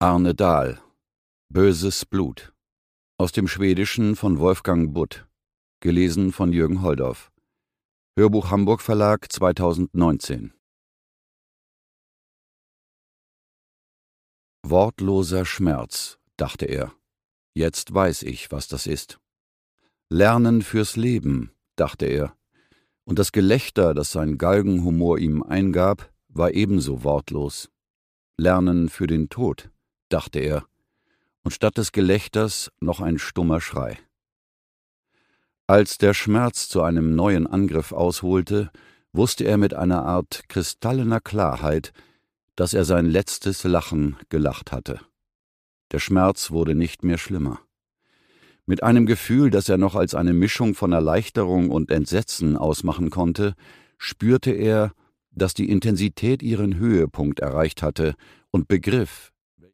Arne Dahl. Böses Blut. Aus dem Schwedischen von Wolfgang Butt. Gelesen von Jürgen Holdorf. Hörbuch Hamburg Verlag 2019. Wortloser Schmerz, dachte er. Jetzt weiß ich, was das ist. Lernen fürs Leben, dachte er. Und das Gelächter, das sein Galgenhumor ihm eingab, war ebenso wortlos. Lernen für den Tod, dachte er. Und statt des Gelächters noch ein stummer Schrei. Als der Schmerz zu einem neuen Angriff ausholte, wusste er mit einer Art kristallener Klarheit, dass er sein letztes Lachen gelacht hatte. Der Schmerz wurde nicht mehr schlimmer. Mit einem Gefühl, das er noch als eine Mischung von Erleichterung und Entsetzen ausmachen konnte, spürte er, dass die Intensität ihren Höhepunkt erreicht hatte und begriff,